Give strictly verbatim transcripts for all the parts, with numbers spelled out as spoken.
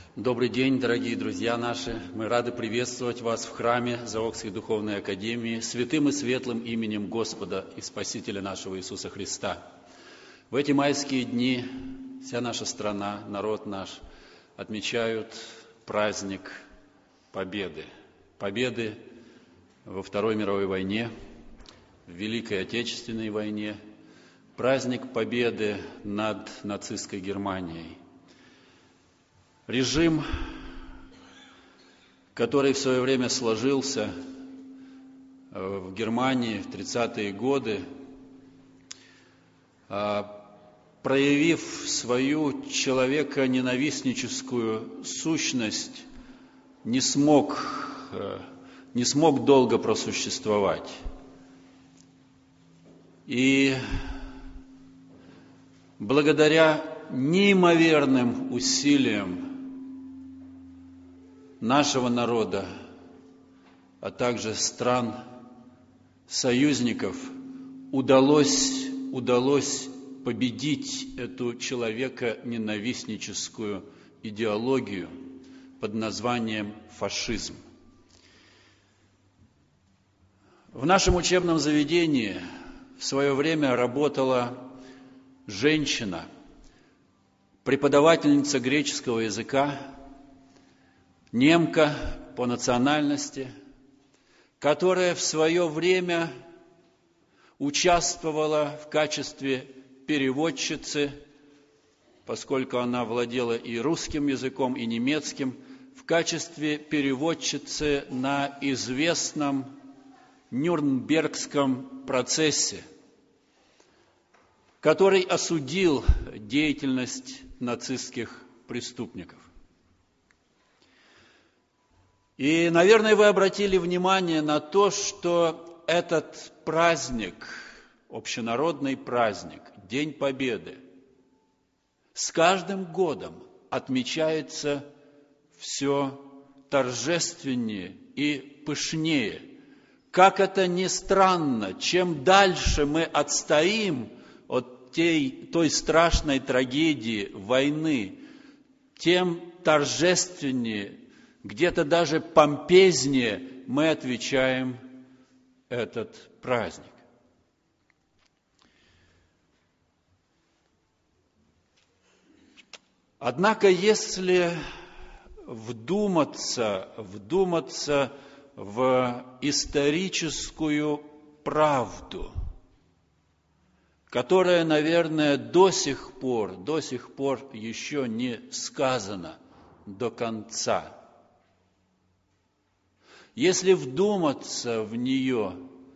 Добрый день, дорогие друзья наши. Мы рады приветствовать вас в храме Заокской Духовной Академии святым и светлым именем Господа и Спасителя нашего Иисуса Христа. В эти майские дни вся наша страна, народ наш отмечают праздник Победы. Победы во Второй мировой войне, в Великой Отечественной войне, праздник Победы над нацистской Германией. Режим, который в свое время сложился в Германии в тридцатые годы, проявив свою человеконенавистническую сущность, не смог, не смог долго просуществовать. И благодаря неимоверным усилиям нашего народа, а также стран, союзников, удалось, удалось победить эту человеконенавистническую идеологию под названием фашизм. В нашем учебном заведении в свое время работала женщина, преподавательница греческого языка, немка по национальности, которая в свое время участвовала в качестве переводчицы, поскольку она владела и русским языком, и немецким, в качестве переводчицы на известном Нюрнбергском процессе, который осудил деятельность нацистских преступников. И, наверное, вы обратили внимание на то, что этот праздник, общенародный праздник, День Победы, с каждым годом отмечается все торжественнее и пышнее. Как это ни странно, чем дальше мы отстоим от той, той страшной трагедии войны, тем торжественнее, где-то даже помпезнее мы отвечаем этот праздник. Однако, если вдуматься, вдуматься в историческую правду, которая, наверное, до сих пор, до сих пор еще не сказана до конца, если вдуматься в нее,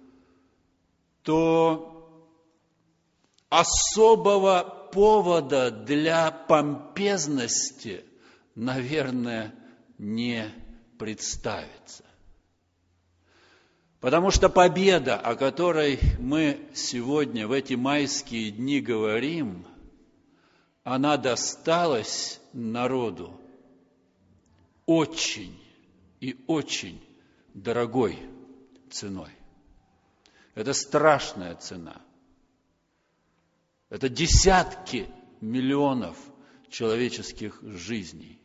то особого повода для помпезности, наверное, не представится. Потому что победа, о которой мы сегодня в эти майские дни говорим, она досталась народу очень и очень дорогой ценой. Это страшная цена. Это десятки миллионов человеческих жизней.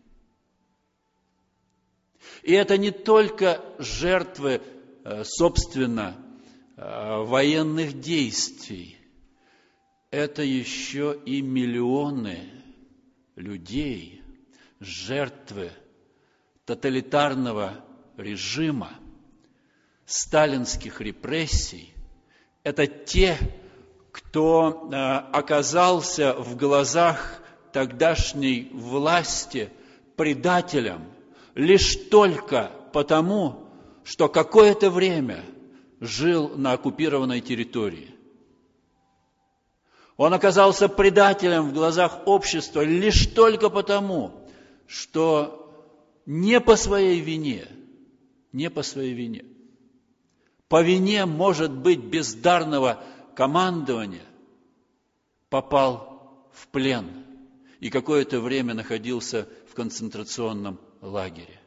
И это не только жертвы, собственно, военных действий. Это еще и миллионы людей, жертвы тоталитарного режима, сталинских репрессий. Это те, кто оказался в глазах тогдашней власти предателем лишь только потому, что какое-то время жил на оккупированной территории. Он оказался предателем в глазах общества лишь только потому, что не по своей вине, не по своей вине, по вине, может быть, бездарного командования, попал в плен и какое-то время находился в концентрационном лагере.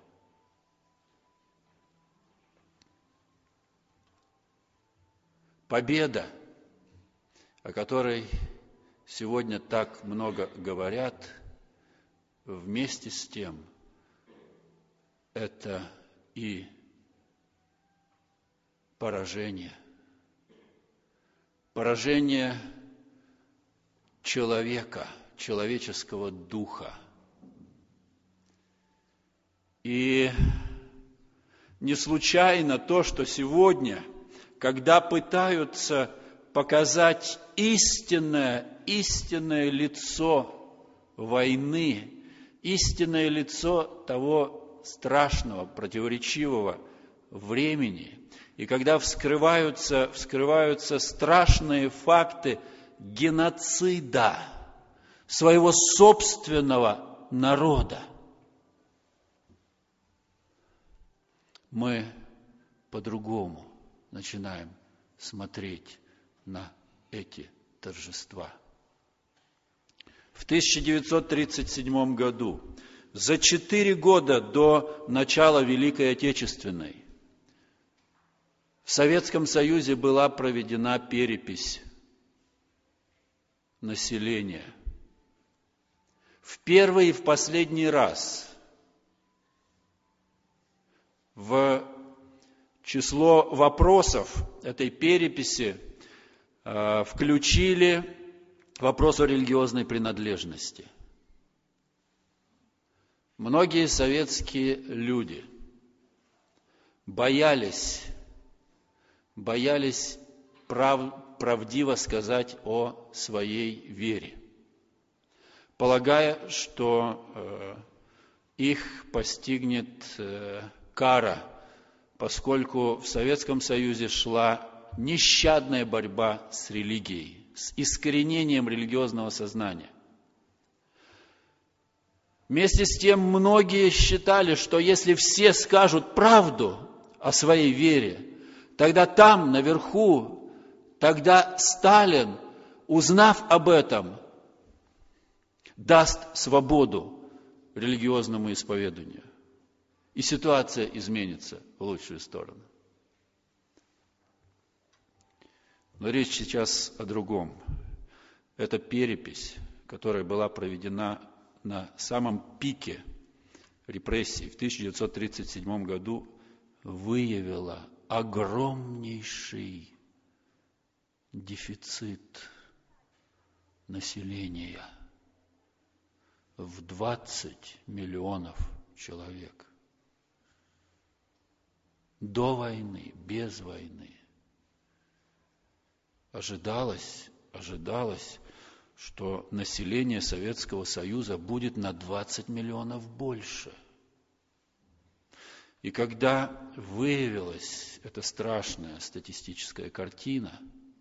Победа, о которой сегодня так много говорят, вместе с тем – это и поражение. Поражение человека, человеческого духа. И не случайно то, что сегодня, когда пытаются показать истинное, истинное лицо войны, истинное лицо того страшного, противоречивого времени, и когда вскрываются, вскрываются страшные факты геноцида своего собственного народа, мы по-другому начинаем смотреть на эти торжества. В тысяча девятьсот тридцать седьмом году, за четыре года до начала Великой Отечественной, в Советском Союзе была проведена перепись населения. В первый и в последний раз в число вопросов этой переписи э, включили вопрос о религиозной принадлежности. Многие советские люди боялись, боялись прав, правдиво сказать о своей вере, полагая, что э, их постигнет э, кара, поскольку в Советском Союзе шла нещадная борьба с религией, с искоренением религиозного сознания. Вместе с тем многие считали, что если все скажут правду о своей вере, тогда там, наверху, тогда Сталин, узнав об этом, даст свободу религиозному исповеданию. И ситуация изменится в лучшую сторону. Но речь сейчас о другом. Это перепись, которая была проведена на самом пике репрессий в тысяча девятьсот тридцать седьмом году, выявила огромнейший дефицит населения в двадцать миллионов человек. До войны, без войны. Ожидалось, ожидалось, что население Советского Союза будет на двадцать миллионов больше. И когда выявилась эта страшная статистическая картина,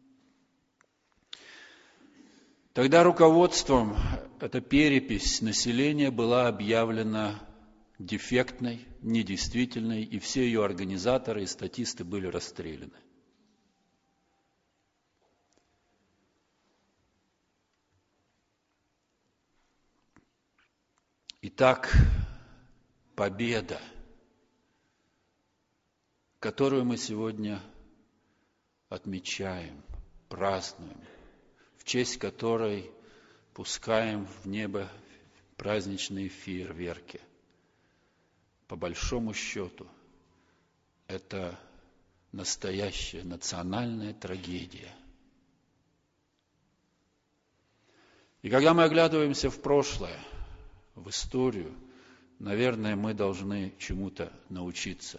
тогда руководством эта перепись населения была объявлена дефектной, недействительной, и все ее организаторы и статисты были расстреляны. Итак, победа, которую мы сегодня отмечаем, празднуем, в честь которой пускаем в небо праздничные фейерверки, по большому счету, это настоящая национальная трагедия. И когда мы оглядываемся в прошлое, в историю, наверное, мы должны чему-то научиться.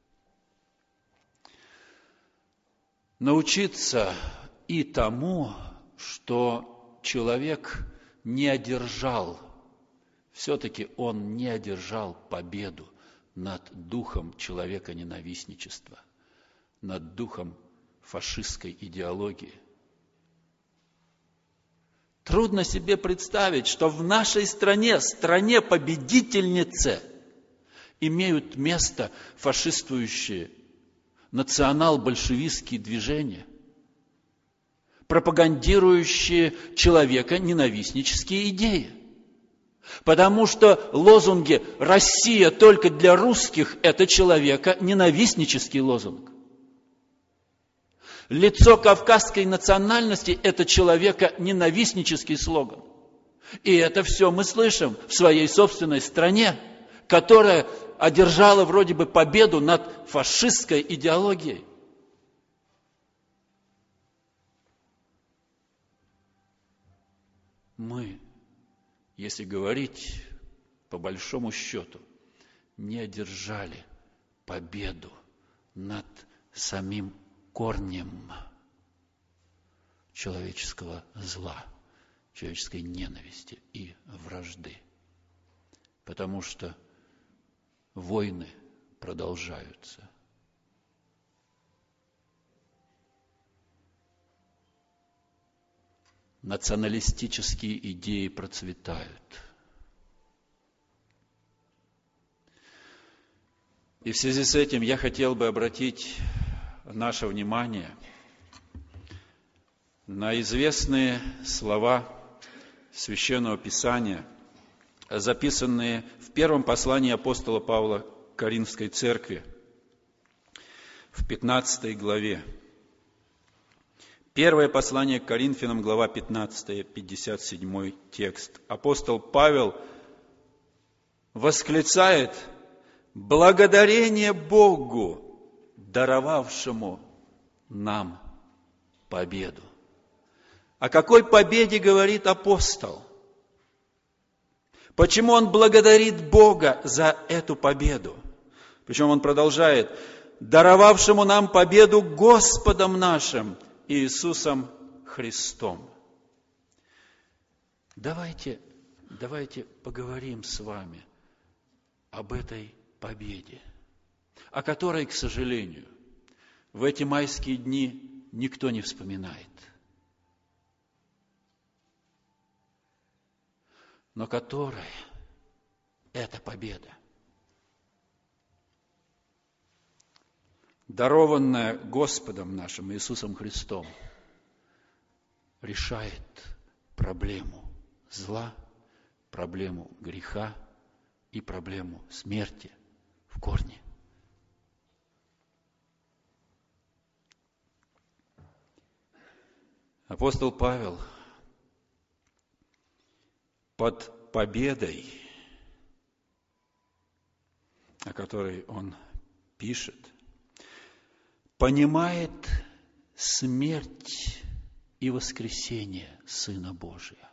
Научиться и тому, что человек не одержал, все-таки он не одержал победу над духом человека-ненавистничества, над духом фашистской идеологии. Трудно себе представить, что в нашей стране, стране победительнице, имеют место фашистующие национал-большевистские движения, пропагандирующие человека-ненавистнические идеи. Потому что лозунги «Россия только для русских» – это человека-ненавистнический лозунг. Лицо кавказской национальности – это человека-ненавистнический слоган. И это все мы слышим в своей собственной стране, которая одержала вроде бы победу над фашистской идеологией. Мы, если говорить по большому счету, не одержали победу над самим корнем человеческого зла, человеческой ненависти и вражды. Потому что войны продолжаются. Националистические идеи процветают. И в связи с этим я хотел бы обратить наше внимание на известные слова Священного Писания, записанные в первом послании апостола Павла к Коринфской церкви, в пятнадцатой главе. Первое послание к Коринфянам, глава пятнадцатая, пятьдесят седьмой текст. Апостол Павел восклицает: «Благодарение Богу, даровавшему нам победу». О какой победе говорит апостол? Почему он благодарит Бога за эту победу? Причем он продолжает: «даровавшему нам победу Господом нашим Иисусом Христом». Давайте, давайте поговорим с вами об этой победе, о которой, к сожалению, в эти майские дни никто не вспоминает, но которая эта победа, дарованная Господом нашим Иисусом Христом, решает проблему зла, проблему греха и проблему смерти в корне. Апостол Павел под победой, о которой он пишет, понимает смерть и воскресение Сына Божия.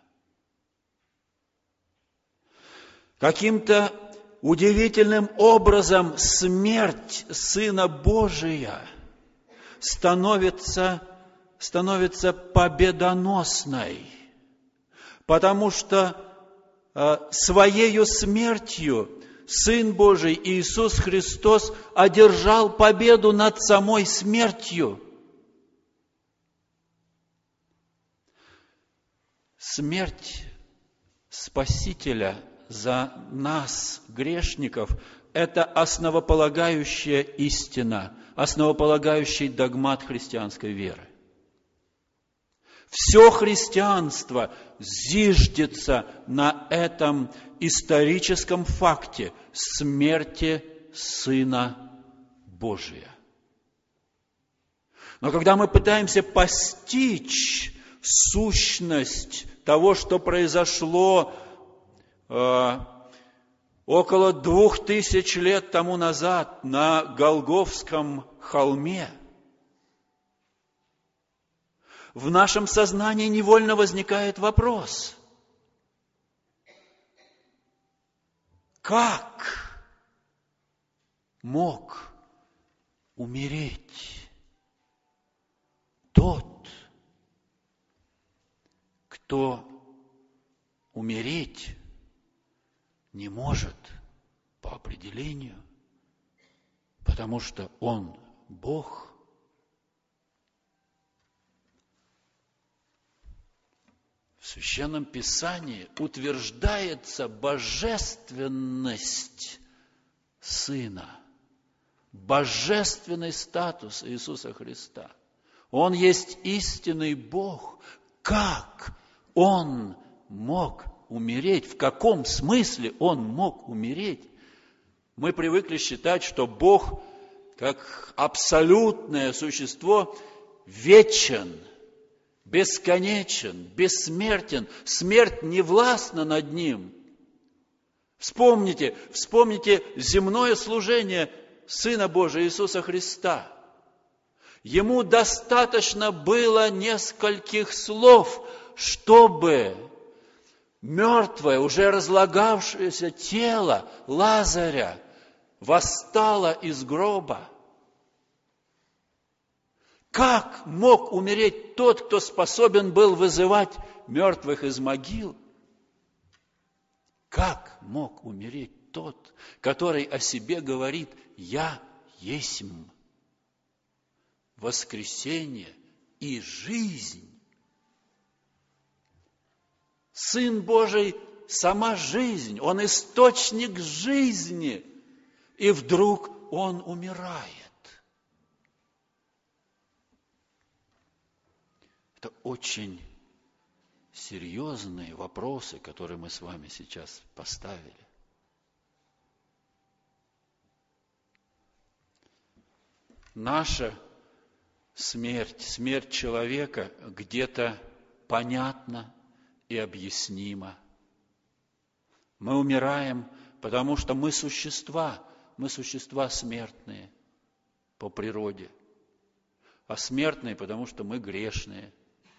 Каким-то удивительным образом смерть Сына Божия становится, становится победоносной, потому что э, Своею смертью Сын Божий Иисус Христос одержал победу над самой смертью. Смерть Спасителя за нас, грешников, это основополагающая истина, основополагающий догмат христианской веры. Все христианство зиждется на этом историческом факте смерти Сына Божия. Но когда мы пытаемся постичь сущность того, что произошло э, около двух тысяч лет тому назад на Голгофском холме, в нашем сознании невольно возникает вопрос: как мог умереть тот, кто умереть не может по определению, потому что он Бог? В Священном Писании утверждается божественность Сына, божественный статус Иисуса Христа. Он есть истинный Бог. Как Он мог умереть? В каком смысле Он мог умереть? Мы привыкли считать, что Бог, как абсолютное существо, вечен, бесконечен, бессмертен. Смерть не властна над Ним. Вспомните, вспомните земное служение Сына Божия Иисуса Христа. Ему достаточно было нескольких слов, чтобы мертвое, уже разлагавшееся тело Лазаря восстало из гроба. Как мог умереть тот, кто способен был вызывать мертвых из могил? Как мог умереть тот, который о себе говорит: «Я есмь воскресение и жизнь»? Сын Божий – сама жизнь, Он источник жизни, и вдруг Он умирает. Это очень серьезные вопросы, которые мы с вами сейчас поставили. Наша смерть, смерть человека где-то понятна и объяснима. Мы умираем, потому что мы существа, мы существа смертные по природе, а смертные, потому что мы грешные.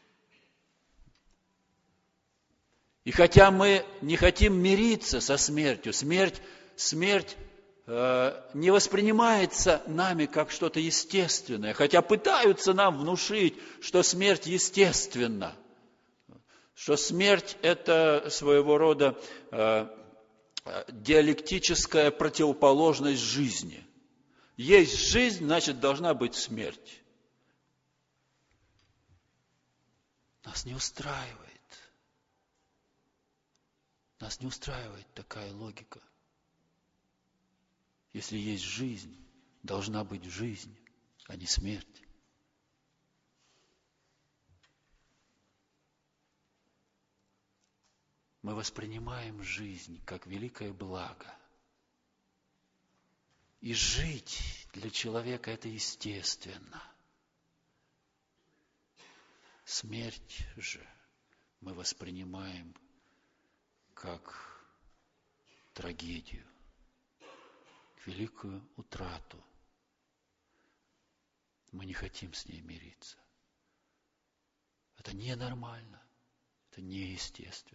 И хотя мы не хотим мириться со смертью, смерть, смерть э, не воспринимается нами как что-то естественное, хотя пытаются нам внушить, что смерть естественна, что смерть – это своего рода э, диалектическая противоположность жизни. Есть жизнь, значит, должна быть смерть. Нас не устраивает. Нас не устраивает такая логика. Если есть жизнь, должна быть жизнь, а не смерть. Мы воспринимаем жизнь как великое благо. И жить для человека – это естественно. Смерть же мы воспринимаем как трагедию, великую утрату. Мы не хотим с ней мириться. Это ненормально, это неестественно.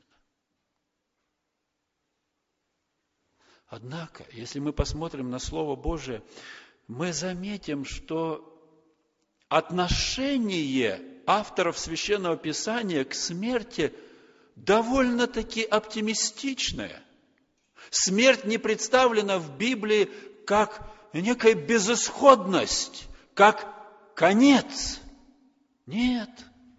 Однако, если мы посмотрим на Слово Божие, мы заметим, что отношение авторов Священного Писания к смерти довольно-таки оптимистичное. Смерть не представлена в Библии как некая безысходность, как конец. Нет.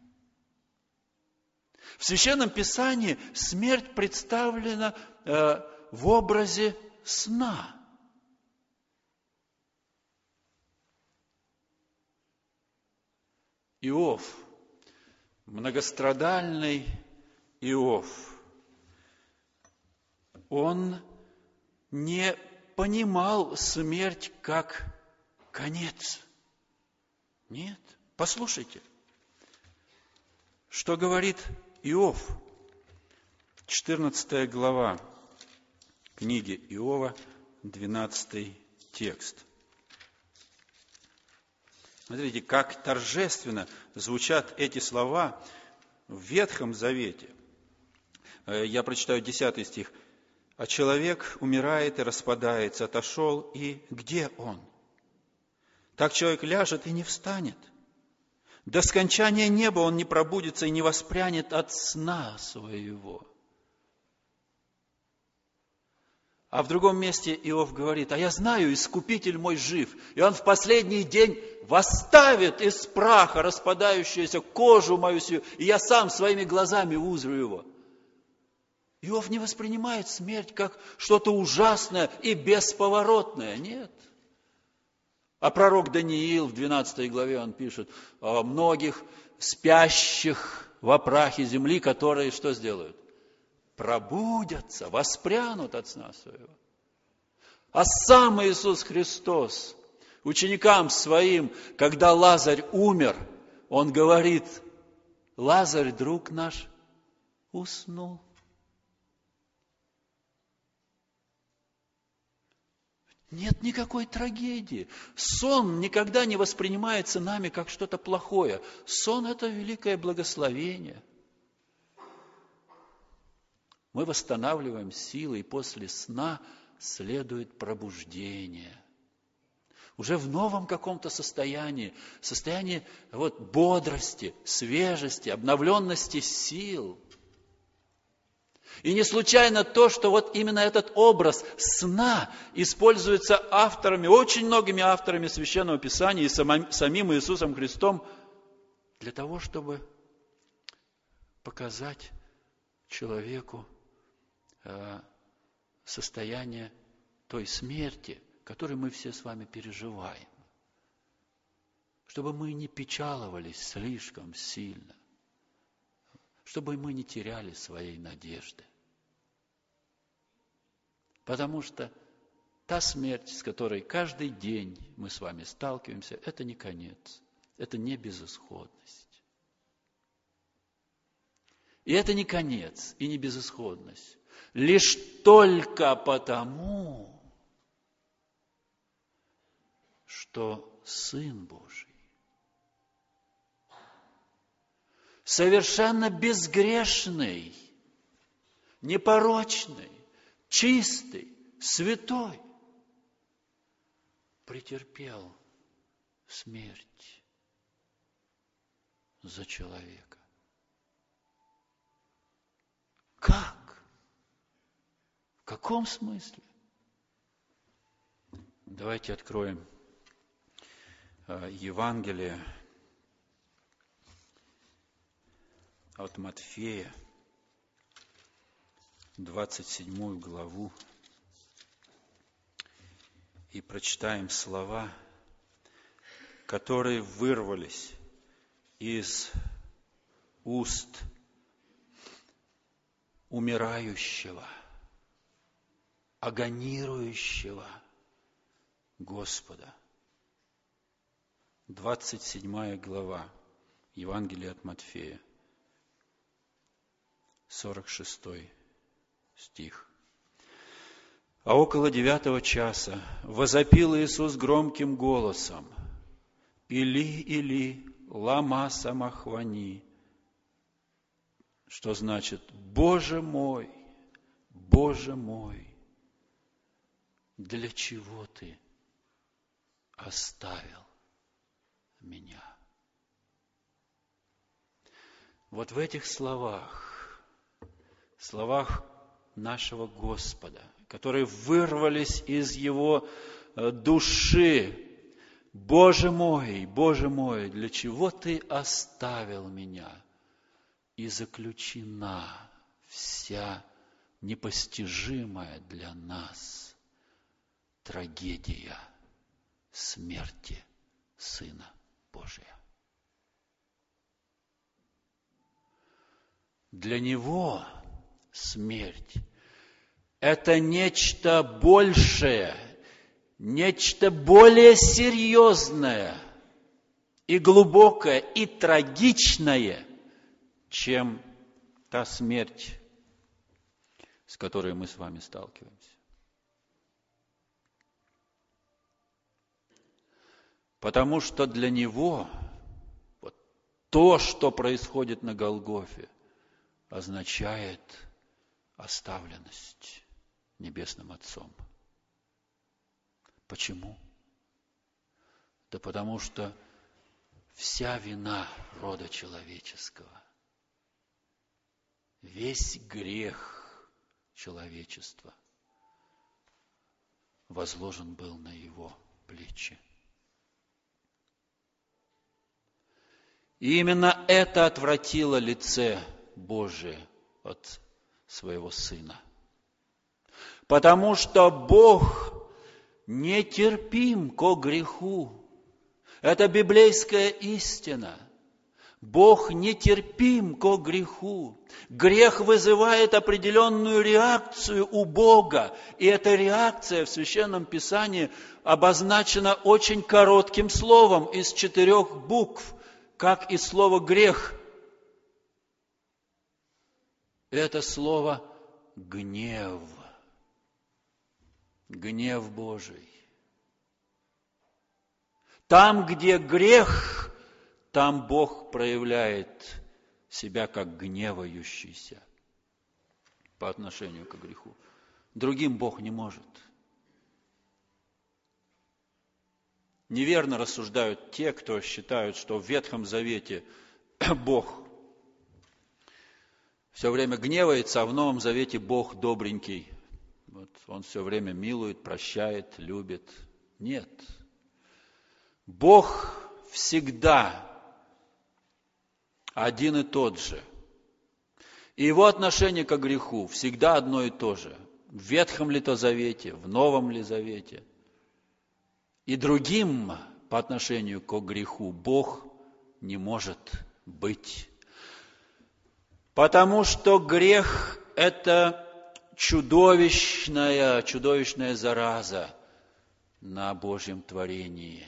В Священном Писании смерть представлена э, в образе сна. Иов, многострадальный Иов, он не понимал смерть как конец. Нет. Послушайте, что говорит Иов, четырнадцатая глава книги Иова, двенадцатый текст. Смотрите, как торжественно звучат эти слова в Ветхом Завете. Я прочитаю десятый стих. «А человек умирает и распадается, отошел, и где он? Так человек ляжет и не встанет. До скончания неба он не пробудится и не воспрянет от сна своего». А в другом месте Иов говорит: «А я знаю, Искупитель мой жив, и он в последний день восставит из праха распадающуюся кожу мою сию, и я сам своими глазами узрю его». Иов не воспринимает смерть как что-то ужасное и бесповоротное. Нет. А пророк Даниил в двенадцатой главе он пишет о многих спящих во прахе земли, которые что сделают? Пробудятся, воспрянут от сна своего. А сам Иисус Христос ученикам своим, когда Лазарь умер, Он говорит: Лазарь, друг наш, уснул. Нет никакой трагедии. Сон никогда не воспринимается нами как что-то плохое. Сон – это великое благословение. Мы восстанавливаем силы, и после сна следует пробуждение. Уже в новом каком-то состоянии, состоянии вот, бодрости, свежести, обновленности сил. И не случайно то, что вот именно этот образ сна используется авторами, очень многими авторами Священного Писания и самим, самим Иисусом Христом для того, чтобы показать человеку э, состояние той смерти, которую мы все с вами переживаем. Чтобы мы не печаловались слишком сильно. Чтобы мы не теряли своей надежды. Потому что та смерть, с которой каждый день мы с вами сталкиваемся, это не конец, это не безысходность. И это не конец и не безысходность. Лишь только потому, что Сын Божий совершенно безгрешный, непорочный, чистый, святой, претерпел смерть за человека. Как? В каком смысле? Давайте откроем Евангелие от Матфея, двадцать седьмую главу, и прочитаем слова, которые вырвались из уст умирающего, агонирующего Господа. двадцать седьмая глава Евангелия от Матфея, сорок шестой стих. А около девятого часа возопил Иисус громким голосом: «Или, Или, лама самахвани», что значит: «Боже мой, Боже мой, для чего Ты оставил меня?» Вот в этих словах, словах нашего Господа, которые вырвались из Его души: «Боже мой, Боже мой, для чего Ты оставил меня?» И заключена вся непостижимая для нас трагедия смерти Сына Божия. Для Него смерть – это нечто большее, нечто более серьезное и глубокое, и трагичное, чем та смерть, с которой мы с вами сталкиваемся. Потому что для Него вот то, что происходит на Голгофе, означает оставленность Небесным Отцом. Почему? Да потому что вся вина рода человеческого, весь грех человечества возложен был на Его плечи. И именно это отвратило лице Божие от Своего Сына. Потому что Бог нетерпим ко греху. Это библейская истина. Бог нетерпим ко греху. Грех вызывает определенную реакцию у Бога. И эта реакция в Священном Писании обозначена очень коротким словом из четырех букв, как и слово «грех». Это слово «гнев». гнев Божий. Там, где грех, там Бог проявляет себя как гневающийся по отношению к греху. Другим Бог не может. Неверно рассуждают те, кто считают, что в Ветхом Завете Бог все время гневается, а в Новом Завете Бог добренький. Вот, Он все время милует, прощает, любит. Нет. Бог всегда один и тот же. И Его отношение к греху всегда одно и то же. В Ветхом ли то Завете, в Новом ли Завете. И другим по отношению к греху Бог не может быть. Потому что грех – это чудовищная, чудовищная зараза на Божьем творении.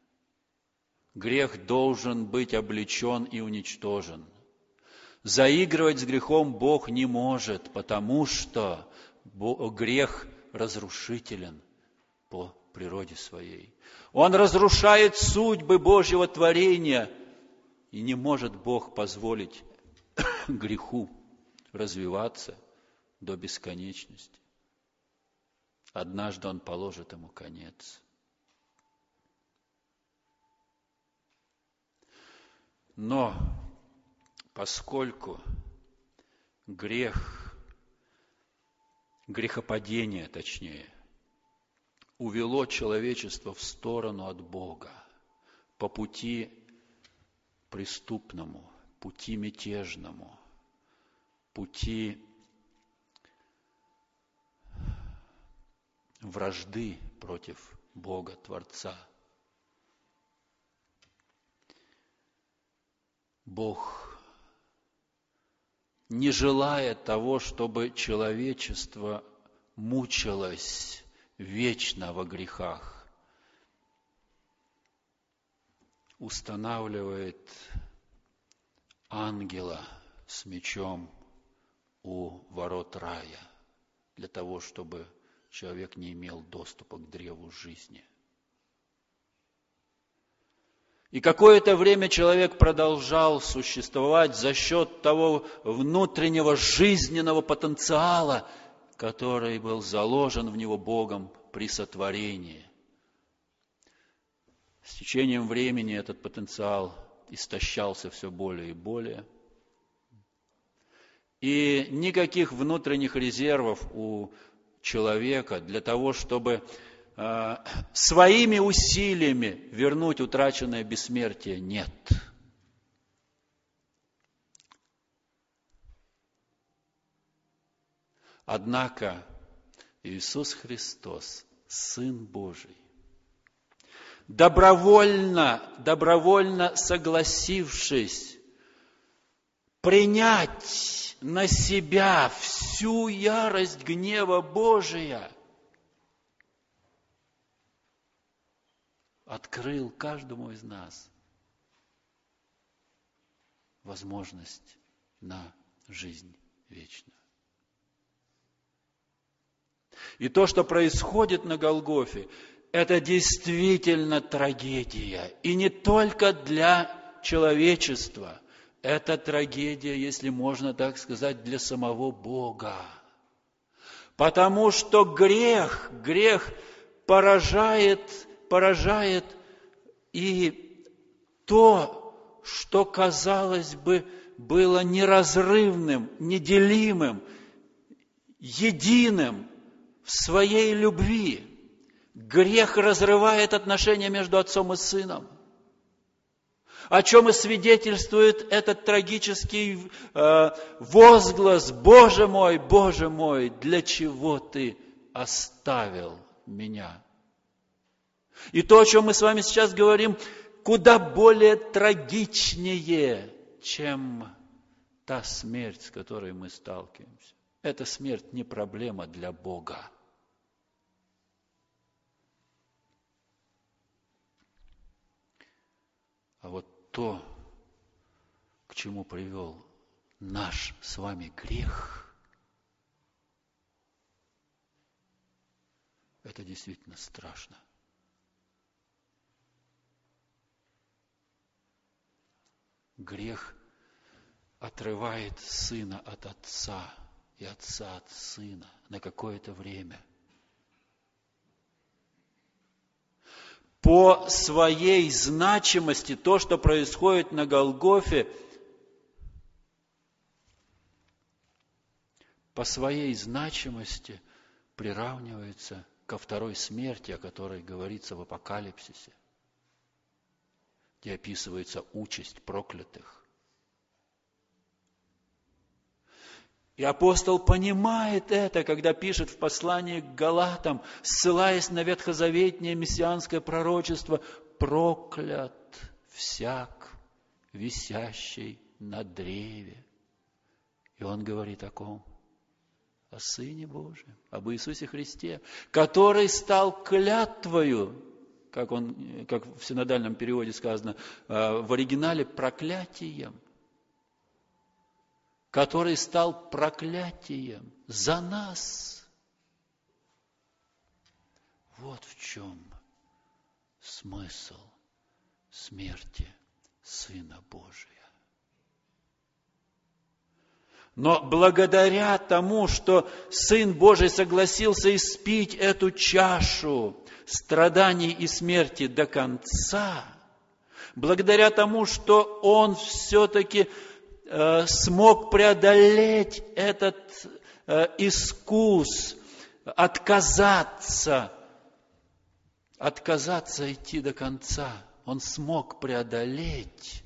Грех должен быть облечен и уничтожен. Заигрывать с грехом Бог не может, потому что грех разрушителен по природе своей. Он разрушает судьбы Божьего творения, и не может Бог позволить греху развиваться до бесконечности. Однажды Он положит ему конец. Но поскольку грех, грехопадение точнее, увело человечество в сторону от Бога по пути преступному, пути мятежному, пути вражды против Бога, Творца. Бог, не желая того, чтобы человечество мучилось вечно во грехах, устанавливает ангела с мечом у ворот рая для того, чтобы человек не имел доступа к древу жизни. И какое-то время человек продолжал существовать за счет того внутреннего жизненного потенциала, который был заложен в него Богом при сотворении. С течением времени этот потенциал истощался все более и более. И никаких внутренних резервов у человека для того, чтобы э, своими усилиями вернуть утраченное бессмертие, нет. Однако Иисус Христос, Сын Божий, добровольно, добровольно согласившись принять на себя всю ярость гнева Божия, открыл каждому из нас возможность на жизнь вечную. И то, что происходит на Голгофе, это действительно трагедия. И не только для человечества. Это трагедия, если можно так сказать, для самого Бога. Потому что грех, грех поражает, поражает и то, что, казалось бы, было неразрывным, неделимым, единым в своей любви. Грех разрывает отношения между отцом и сыном. О чем и свидетельствует этот трагический э, возглас: «Боже мой, Боже мой, для чего ты оставил меня?» И то, о чем мы с вами сейчас говорим, куда более трагичнее, чем та смерть, с которой мы сталкиваемся. Эта смерть не проблема для Бога. А вот то, к чему привел наш с вами грех, это действительно страшно. Грех отрывает сына от отца и отца от сына на какое-то время. По своей значимости то, что происходит на Голгофе, по своей значимости приравнивается ко второй смерти, о которой говорится в Апокалипсисе, где описывается участь проклятых. И апостол понимает это, когда пишет в послании к Галатам, ссылаясь на ветхозаветнее мессианское пророчество: «Проклят всяк, висящий на древе». И он говорит о ком? О Сыне Божьем, об Иисусе Христе, который стал клятвою, как, он, как в синодальном переводе сказано, в оригинале проклятием, который стал проклятием за нас. Вот в чем смысл смерти Сына Божия. Но благодаря тому, что Сын Божий согласился испить эту чашу страданий и смерти до конца, благодаря тому, что Он все-таки э, смог преодолеть этот э, искус, отказаться, отказаться идти до конца, Он смог преодолеть,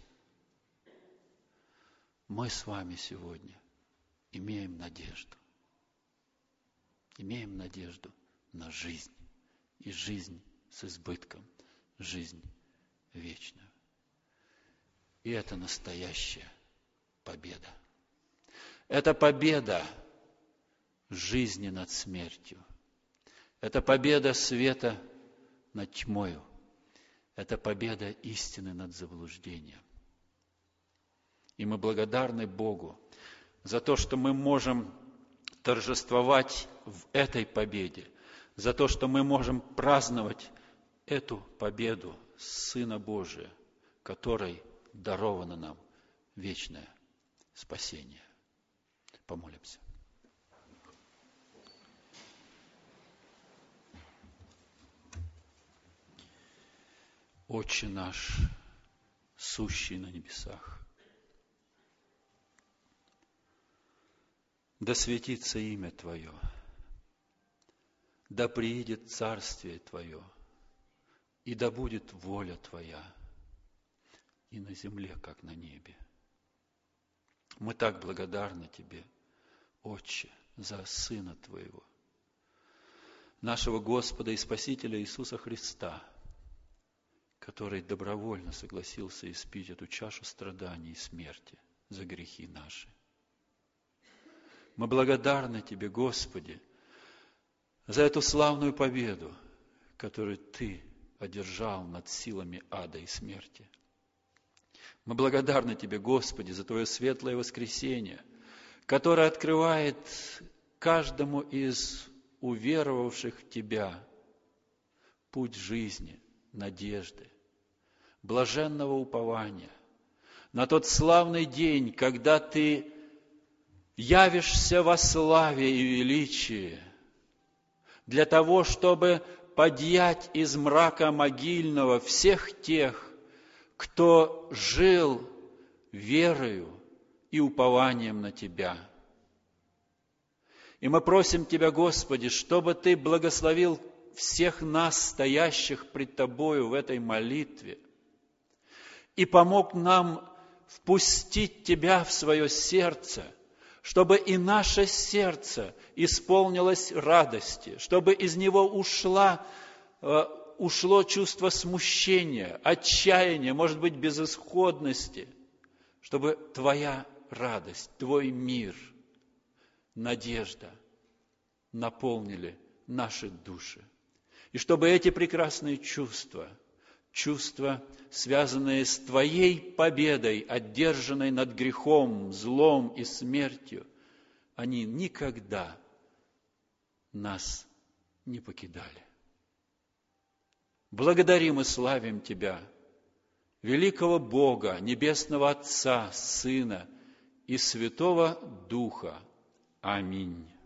мы с вами сегодня имеем надежду. Имеем надежду на жизнь. И жизнь с избытком. Жизнь вечную. И это настоящая победа. Это победа жизни над смертью. Это победа света над тьмою. Это победа истины над заблуждением. И мы благодарны Богу за то, что мы можем торжествовать в этой победе, за то, что мы можем праздновать эту победу Сына Божия, которой даровано нам вечное спасение. Помолимся. Отче наш, сущий на небесах, да светится имя Твое, да приидет царствие Твое, и да будет воля Твоя и на земле, как на небе. Мы так благодарны Тебе, Отче, за Сына Твоего, нашего Господа и Спасителя Иисуса Христа, который добровольно согласился испить эту чашу страданий и смерти за грехи наши. Мы благодарны Тебе, Господи, за эту славную победу, которую Ты одержал над силами ада и смерти. Мы благодарны Тебе, Господи, за Твое светлое воскресение, которое открывает каждому из уверовавших в Тебя путь жизни, надежды, блаженного упования на тот славный день, когда Ты явишься во славе и величии для того, чтобы поднять из мрака могильного всех тех, кто жил верою и упованием на Тебя. И мы просим Тебя, Господи, чтобы Ты благословил всех нас, стоящих пред Тобою в этой молитве, и помог нам впустить Тебя в свое сердце, чтобы и наше сердце исполнилось радости, чтобы из него ушла, ушло чувство смущения, отчаяния, может быть, безысходности, чтобы Твоя радость, Твой мир, надежда наполнили наши души. И чтобы эти прекрасные чувства, чувства, связанные с Твоей победой, одержанной над грехом, злом и смертью, они никогда нас не покидали. Благодарим и славим Тебя, великого Бога, Небесного Отца, Сына и Святого Духа. Аминь.